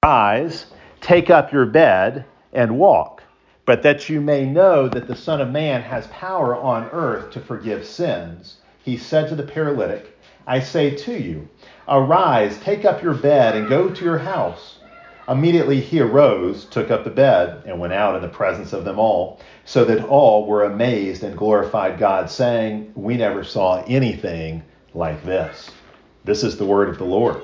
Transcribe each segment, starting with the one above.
Rise, take up your bed, and walk. But that you may know that the Son of Man has power on earth to forgive sins, he said to the paralytic, I say to you, arise, take up your bed, and go to your house. Immediately he arose, took up the bed, and went out in the presence of them all, so that all were amazed and glorified God, saying, we never saw anything like this. This is the word of the Lord.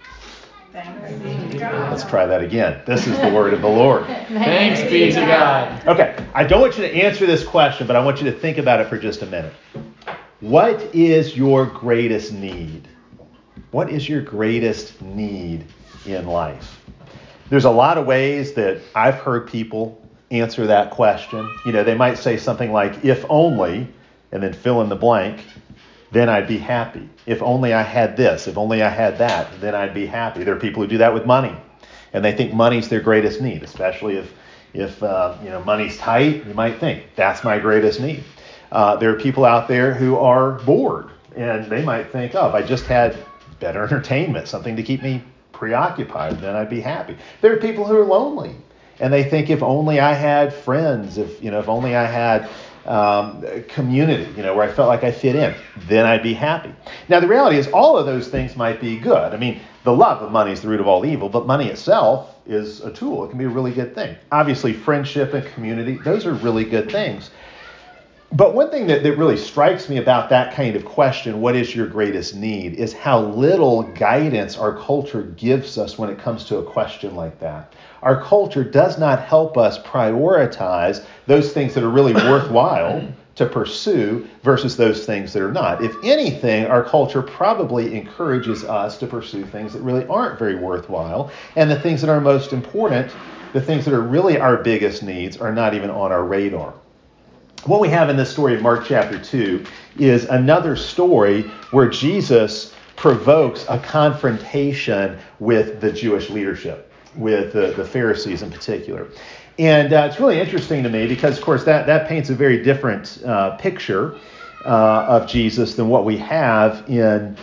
Thanks be to God. Let's try that again. This is the word of the Lord. Thanks be to God. Okay, I don't want you to answer this question, but I want you to think about it for just a minute. What is your greatest need? What is your greatest need in life? There's a lot of ways that I've heard people answer that question. You know, they might say something like, if only, and then fill in the blank, then I'd be happy. If only I had this, if only I had that, then I'd be happy. There are people who do that with money, and they think money's their greatest need, especially if money's tight. You might think that's my greatest need. There are people out there who are bored, and they might think, oh, if I just had better entertainment, something to keep me preoccupied, then I'd be happy. There are people who are lonely, and they think if only I had friends, if only I had community, where I felt like I fit in, then I'd be happy. Now, the reality is all of those things might be good. I mean, the love of money is the root of all evil, but money itself is a tool. It can be a really good thing. Obviously, friendship and community, those are really good things. But one thing that really strikes me about that kind of question, what is your greatest need, is how little guidance our culture gives us when it comes to a question like that. Our culture does not help us prioritize those things that are really worthwhile to pursue versus those things that are not. If anything, our culture probably encourages us to pursue things that really aren't very worthwhile, and the things that are most important, the things that are really our biggest needs, are not even on our radar. What we have in this story of Mark chapter 2 is another story where Jesus provokes a confrontation with the Jewish leadership, with the Pharisees in particular. And it's really interesting to me because, of course, that paints a very different picture of Jesus than what we have in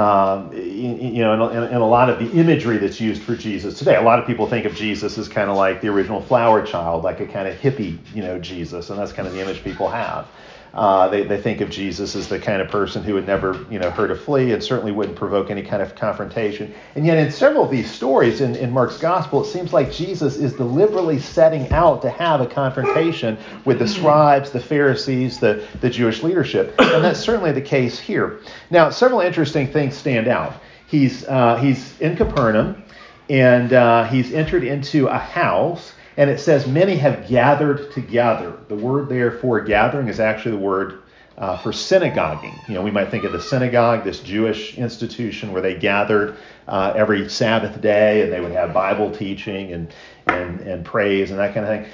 a lot of the imagery that's used for Jesus today. A lot of people think of Jesus as kind of like the original flower child, like a kind of hippie, Jesus, and that's kind of the image people have. They think of Jesus as the kind of person who would never, hurt a flea and certainly wouldn't provoke any kind of confrontation. And yet in several of these stories in Mark's gospel, it seems like Jesus is deliberately setting out to have a confrontation with the scribes, the Pharisees, the Jewish leadership. And that's certainly the case here. Now, several interesting things stand out. He's in Capernaum, and he's entered into a house. And it says, many have gathered together. The word there for gathering is actually the word for synagoguing. We might think of the synagogue, this Jewish institution where they gathered every Sabbath day, and they would have Bible teaching and praise and that kind of thing.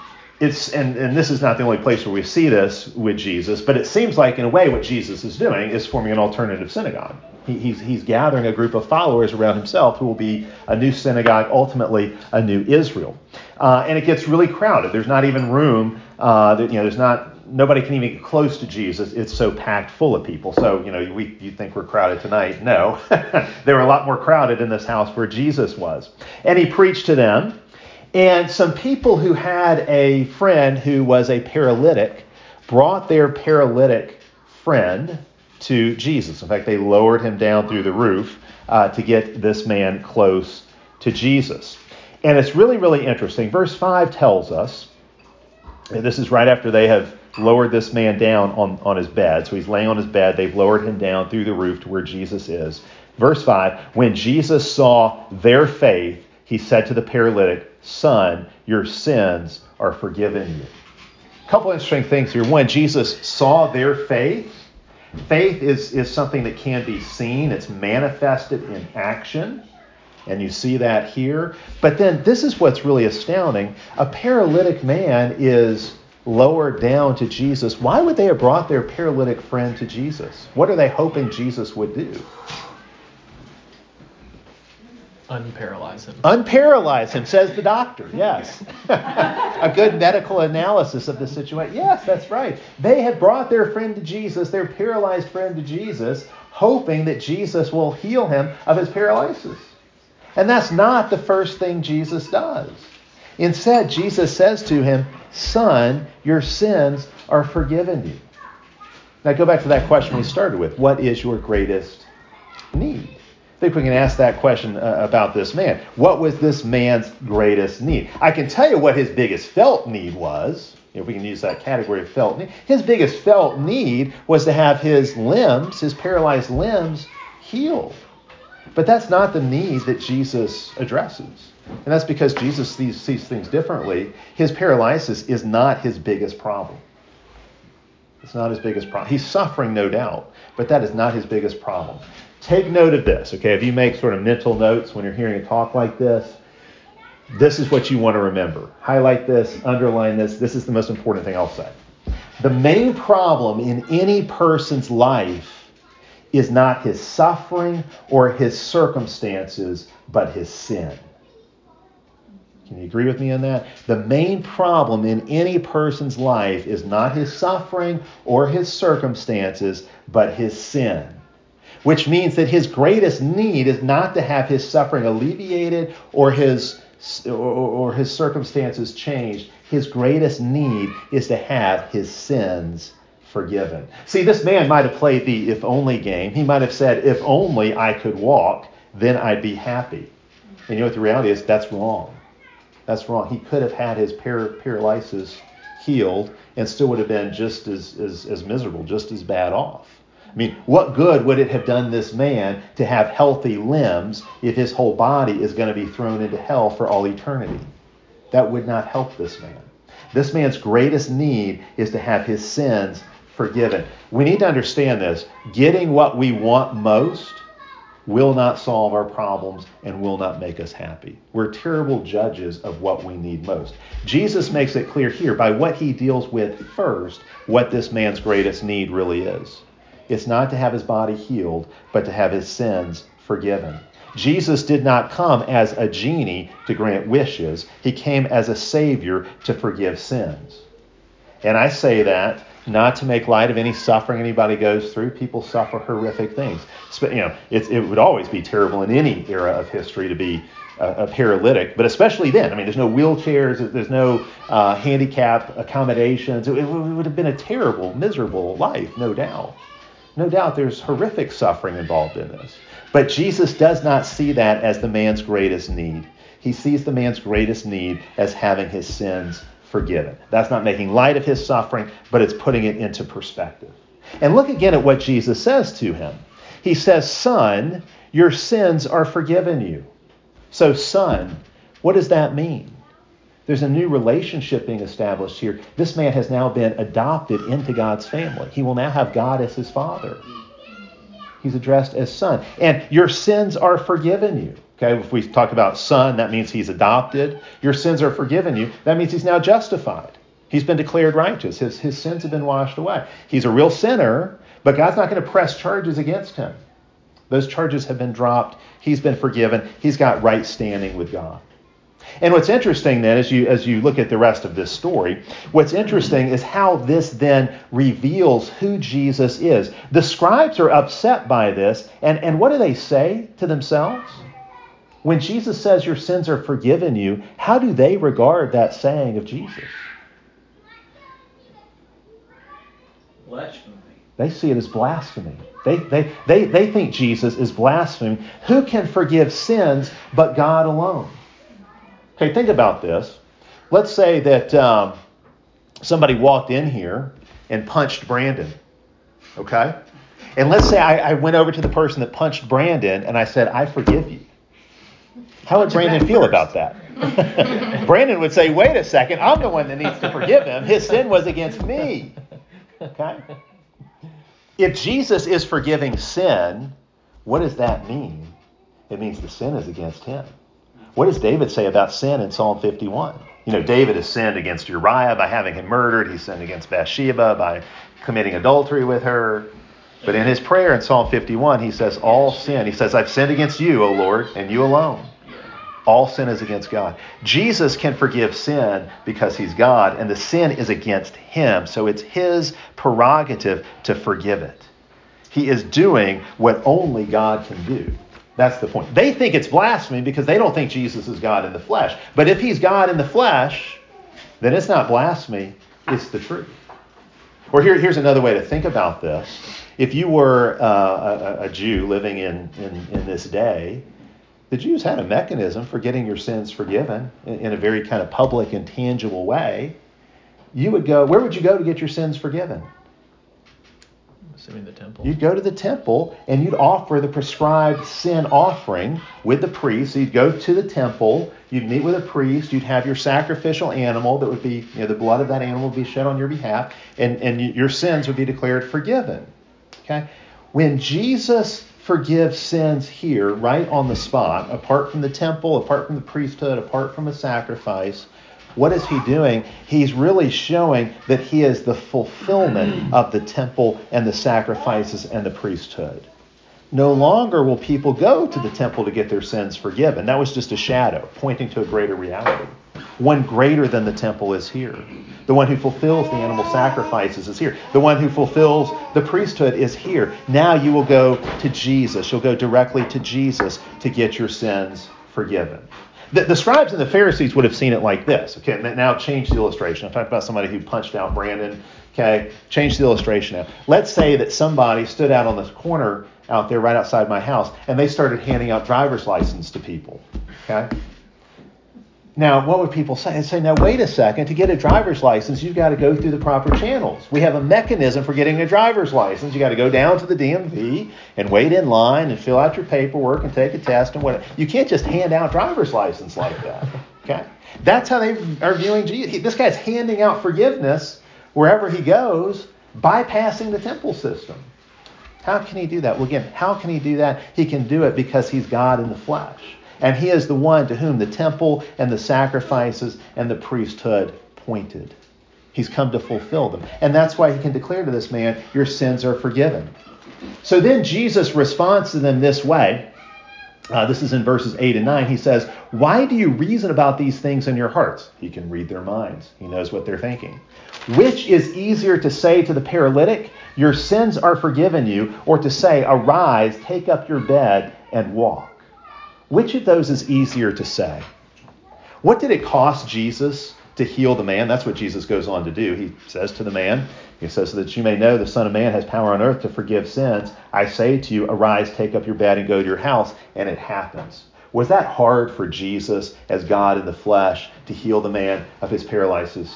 And this is not the only place where we see this with Jesus, but it seems like in a way what Jesus is doing is forming an alternative synagogue. He's gathering a group of followers around himself who will be a new synagogue, ultimately a new Israel. And it gets really crowded. There's not even room. Nobody can even get close to Jesus. It's so packed full of people. So, you think we're crowded tonight. No, they were a lot more crowded in this house where Jesus was. And he preached to them. And some people who had a friend who was a paralytic brought their paralytic friend to Jesus. In fact, they lowered him down through the roof to get this man close to Jesus. And it's really, really interesting. Verse 5 tells us, and this is right after they have lowered this man down on his bed. So he's laying on his bed. They've lowered him down through the roof to where Jesus is. Verse 5, when Jesus saw their faith, he said to the paralytic, son, your sins are forgiven you. A couple interesting things here. One, Jesus saw their faith. Faith is something that can be seen. It's manifested in action. And you see that here. But then this is what's really astounding. A paralytic man is lowered down to Jesus. Why would they have brought their paralytic friend to Jesus? What are they hoping Jesus would do? Unparalyze him. Unparalyze him, says the doctor. Yes. A good medical analysis of the situation. Yes, that's right. They had brought their friend to Jesus, their paralyzed friend to Jesus, hoping that Jesus will heal him of his paralysis. And that's not the first thing Jesus does. Instead, Jesus says to him, son, your sins are forgiven you. Now go back to that question we started with. What is your greatest need? I think we can ask that question about this man. What was this man's greatest need? I can tell you what his biggest felt need was, if we can use that category of felt need. His biggest felt need was to have his limbs, his paralyzed limbs, healed. But that's not the need that Jesus addresses. And that's because Jesus sees things differently. His paralysis is not his biggest problem. It's not his biggest problem. He's suffering, no doubt, but that is not his biggest problem. Take note of this, okay? If you make sort of mental notes when you're hearing a talk like this, this is what you want to remember. Highlight this, underline this. This is the most important thing I'll say. The main problem in any person's life is not his suffering or his circumstances, but his sin. Can you agree with me on that? The main problem in any person's life is not his suffering or his circumstances, but his sin. Which means that his greatest need is not to have his suffering alleviated or his circumstances changed. His greatest need is to have his sins forgiven. See, this man might have played the if only game. He might have said, if only I could walk, then I'd be happy. And you know what the reality is? That's wrong. That's wrong. He could have had his paralysis healed and still would have been just as miserable, just as bad off. I mean, what good would it have done this man to have healthy limbs if his whole body is going to be thrown into hell for all eternity? That would not help this man. This man's greatest need is to have his sins forgiven. We need to understand this. Getting what we want most will not solve our problems and will not make us happy. We're terrible judges of what we need most. Jesus makes it clear here by what he deals with first, what this man's greatest need really is. It's not to have his body healed, but to have his sins forgiven. Jesus did not come as a genie to grant wishes. He came as a savior to forgive sins. And I say that not to make light of any suffering anybody goes through. People suffer horrific things. It would always be terrible in any era of history to be a paralytic, but especially then. I mean, there's no wheelchairs, there's no handicap accommodations. It would have been a terrible, miserable life, no doubt. No doubt there's horrific suffering involved in this. But Jesus does not see that as the man's greatest need. He sees the man's greatest need as having his sins forgiven. That's not making light of his suffering, but it's putting it into perspective. And look again at what Jesus says to him. He says, son, your sins are forgiven you. So, son, what does that mean? There's a new relationship being established here. This man has now been adopted into God's family. He will now have God as his father. He's addressed as son. And your sins are forgiven you. Okay, if we talk about son, that means he's adopted. Your sins are forgiven you. That means he's now justified. He's been declared righteous. His sins have been washed away. He's a real sinner, but God's not going to press charges against him. Those charges have been dropped. He's been forgiven. He's got right standing with God. And what's interesting then, as you look at the rest of this story, what's interesting is how this then reveals who Jesus is. The scribes are upset by this, and what do they say to themselves? When Jesus says your sins are forgiven you, how do they regard that saying of Jesus? Blasphemy. They see it as blasphemy. They think Jesus is blaspheming. Who can forgive sins but God alone? Okay, think about this. Let's say that somebody walked in here and punched Brandon. Okay? And let's say I went over to the person that punched Brandon and I said, I forgive you. How would Brandon feel about that? Brandon would say, wait a second, I'm the one that needs to forgive him. His sin was against me. Okay? If Jesus is forgiving sin, what does that mean? It means the sin is against him. What does David say about sin in Psalm 51? You know, David has sinned against Uriah by having him murdered. He sinned against Bathsheba by committing adultery with her. But in his prayer in Psalm 51, he says, all sin. He says, I've sinned against you, O Lord, and you alone. All sin is against God. Jesus can forgive sin because he's God, and the sin is against him. So it's his prerogative to forgive it. He is doing what only God can do. That's the point. They think it's blasphemy because they don't think Jesus is God in the flesh. But if he's God in the flesh, then it's not blasphemy, it's the truth. Or here's another way to think about this. If you were a Jew living in this day, the Jews had a mechanism for getting your sins forgiven in a very kind of public and tangible way. Where would you go to get your sins forgiven? Assuming the temple. You'd go to the temple and you'd offer the prescribed sin offering with the priest. So you'd go to the temple, you'd meet with a priest, you'd have your sacrificial animal that would be, the blood of that animal would be shed on your behalf, and your sins would be declared forgiven. Okay? When Jesus forgives sins here, right on the spot, apart from the temple, apart from the priesthood, apart from a sacrifice, what is he doing? He's really showing that he is the fulfillment of the temple and the sacrifices and the priesthood. No longer will people go to the temple to get their sins forgiven. That was just a shadow, pointing to a greater reality. One greater than the temple is here. The one who fulfills the animal sacrifices is here. The one who fulfills the priesthood is here. Now you will go to Jesus. You'll go directly to Jesus to get your sins forgiven. The scribes and the Pharisees would have seen it like this. Okay, now change the illustration. I'm talking about somebody who punched out Brandon. Okay, change the illustration now. Let's say that somebody stood out on this corner out there right outside my house, and they started handing out driver's license to people. Okay. Now, what would people say? They'd say, now, wait a second. To get a driver's license, you've got to go through the proper channels. We have a mechanism for getting a driver's license. You got to go down to the DMV and wait in line and fill out your paperwork and take a test and whatever. You can't just hand out driver's license like that. Okay? That's how they are viewing Jesus. This guy's handing out forgiveness wherever he goes, bypassing the temple system. How can he do that? Well, again, how can he do that? He can do it because he's God in the flesh. And he is the one to whom the temple and the sacrifices and the priesthood pointed. He's come to fulfill them. And that's why he can declare to this man, your sins are forgiven. So then Jesus responds to them this way. This is in verses 8 and 9. He says, why do you reason about these things in your hearts? He can read their minds. He knows what they're thinking. Which is easier to say to the paralytic, your sins are forgiven you, or to say, arise, take up your bed and walk? Which of those is easier to say? What did it cost Jesus to heal the man? That's what Jesus goes on to do. He says to the man, he says, so that you may know the Son of Man has power on earth to forgive sins. I say to you, arise, take up your bed and go to your house. And it happens. Was that hard for Jesus as God in the flesh to heal the man of his paralysis?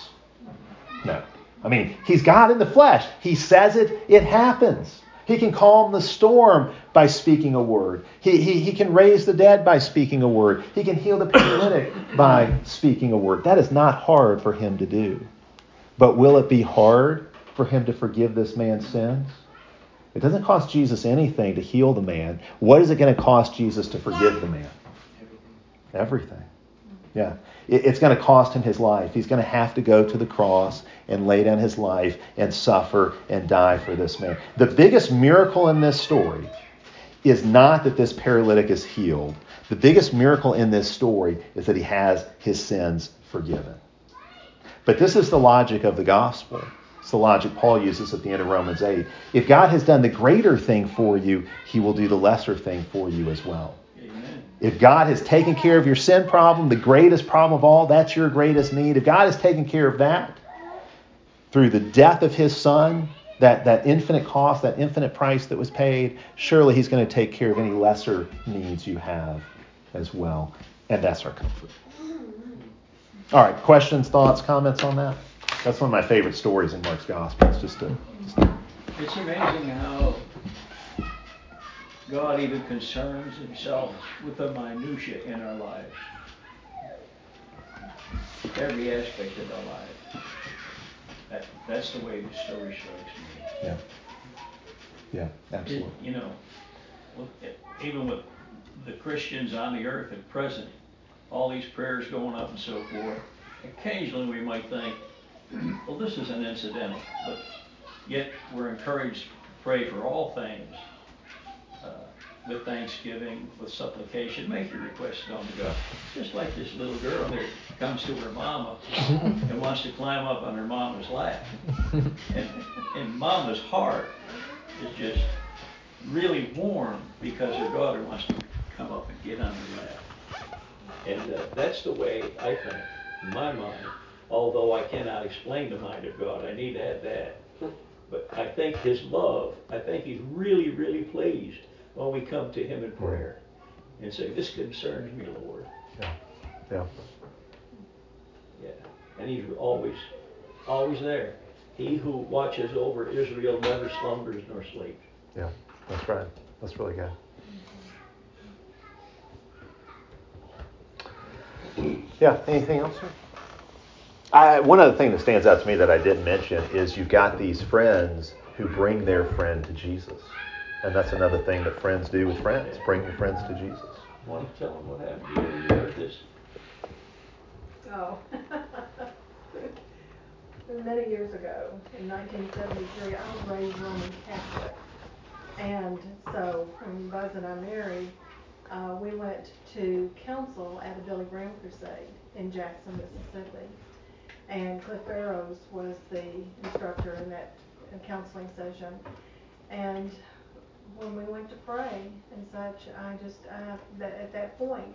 No. I mean, he's God in the flesh. He says it, it happens. He can calm the storm by speaking a word. He can raise the dead by speaking a word. He can heal the paralytic by speaking a word. That is not hard for him to do. But will it be hard for him to forgive this man's sins? It doesn't cost Jesus anything to heal the man. What is it going to cost Jesus to forgive the man? Everything. Yeah. It's going to cost him his life. He's going to have to go to the cross and lay down his life and suffer and die for this man. The biggest miracle in this story is not that this paralytic is healed. The biggest miracle in this story is that he has his sins forgiven. But this is the logic of the gospel. It's the logic Paul uses at the end of Romans 8. If God has done the greater thing for you, he will do the lesser thing for you as well. If God has taken care of your sin problem, the greatest problem of all, that's your greatest need. If God has taken care of that through the death of his son, that infinite cost, that infinite price that was paid, surely he's going to take care of any lesser needs you have as well. And that's our comfort. All right, questions, thoughts, comments on that? That's one of my favorite stories in Mark's Gospel. It's It's amazing how God even concerns himself with the minutiae in our lives. Every aspect of our life. That's the way the story strikes me. Yeah, absolutely. Even with the Christians on the earth at present, all these prayers going up and so forth, occasionally we might think, well, this is an incidental, but yet we're encouraged to pray for all things. With thanksgiving, with supplication, make your requests known to God. Just like this little girl that comes to her mama and wants to climb up on her mama's lap. And mama's heart is just really warm because her daughter wants to come up and get on your lap. And that's the way, I think, in my mind, although I cannot explain the mind of God, I need to add that. But I think His love, I think He's really, really pleased when we come to Him in prayer and say, this concerns me, Lord. Yeah. Yeah. Yeah. And He's always there. He who watches over Israel never slumbers nor sleeps. Yeah, that's right. That's really good. Yeah, anything else, sir? One other thing that stands out to me that I didn't mention is you've got these friends who bring their friend to Jesus. And that's another thing that friends do with friends. Bring your friends to Jesus. Want to tell them what happened to you when you heard this? Oh. Many years ago, in 1973, I was raised Roman Catholic. And so when Buzz and I married, we went to counsel at a Billy Graham crusade in Jackson, Mississippi. And Cliff Barrows was the instructor in that counseling session. And when we went to pray and such, at that point,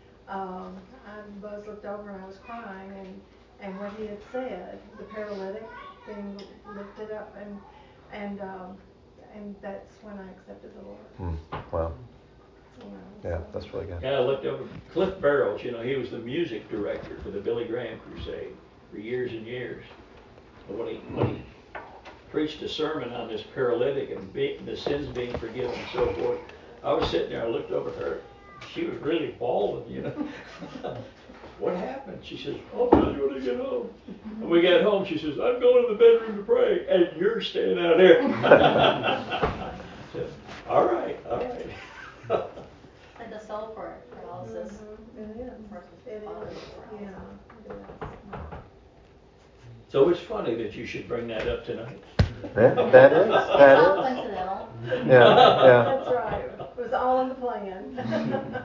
Buzz looked over and I was crying, and what he had said, the paralytic being lifted up, and that's when I accepted the Lord. Wow. Yeah, that's really good. Yeah, I looked over Cliff Barrows. He was the music director for the Billy Graham crusade for years and years. But when he preached a sermon on this paralytic and the sins being forgiven and so forth, I was sitting there, I looked over at her. She was really bawling, What happened? She says, I'll tell you when I get home. And we got home, she says, I'm going to the bedroom to pray, and you're staying out here. So, all right. Like the soul paralysis. It is. Yeah, it is. So it's funny that you should bring that up tonight. Yeah, that is. It's all coincidental. Yeah. That's right. It was all in the plan.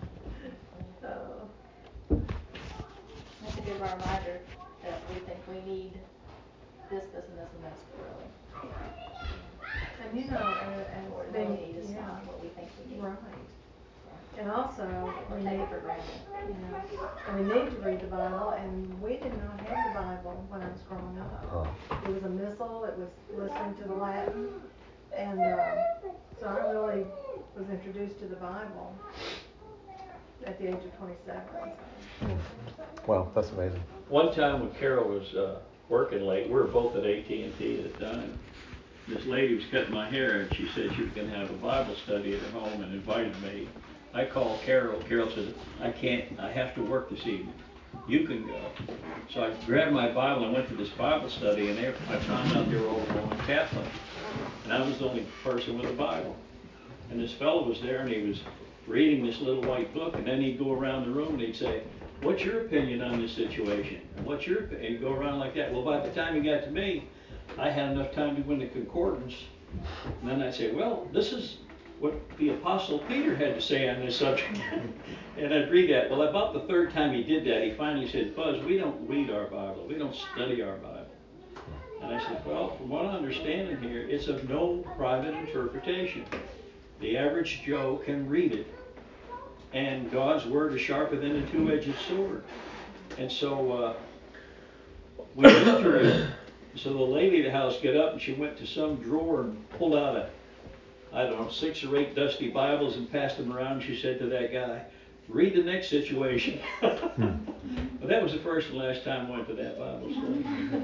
That's a good reminder that we think we need this, and this, and this, really. And and What we need is not what we think we need. Right. And also, we take need it for granted. And we need to read the Bible, and we did not have the Bible when I was growing up. It was a missal, it was listening to the Latin, and so I really was introduced to the Bible at the age of 27. Wow, that's amazing. One time when Carol was working late, we were both at AT&T at the time. This lady was cutting my hair, and she said she was going to have a Bible study at her home and invited me. I called Carol. Carol said, I can't, I have to work this evening. You can go. So I grabbed my Bible and went to this Bible study, and there I found out they were all Roman Catholic. And I was the only person with a Bible. And this fellow was there, and he was reading this little white book, and then he'd go around the room and he'd say, what's your opinion on this situation? And what's your opinion? And he'd go around like that. Well, by the time he got to me, I had enough time to win the concordance. And then I'd say, well, this is what the Apostle Peter had to say on this subject. And I'd read that. Well, about the third time he did that, he finally said, Buzz, we don't read our Bible. We don't study our Bible. And I said, well, from what I understand in here, it's of no private interpretation. The average Joe can read it. And God's Word is sharper than a two-edged sword. And so we went to read it. So the lady of the house got up and she went to some drawer and pulled out 6 or 8 dusty Bibles and passed them around. And she said to that guy, read the next situation. But that was the first and last time I went to that Bible study.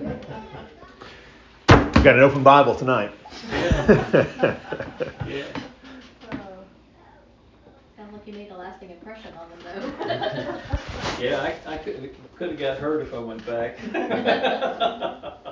You got an open Bible tonight. Yeah. Yeah. Sounds like you made a lasting impression on them, though. Yeah, I could have got hurt if I went back.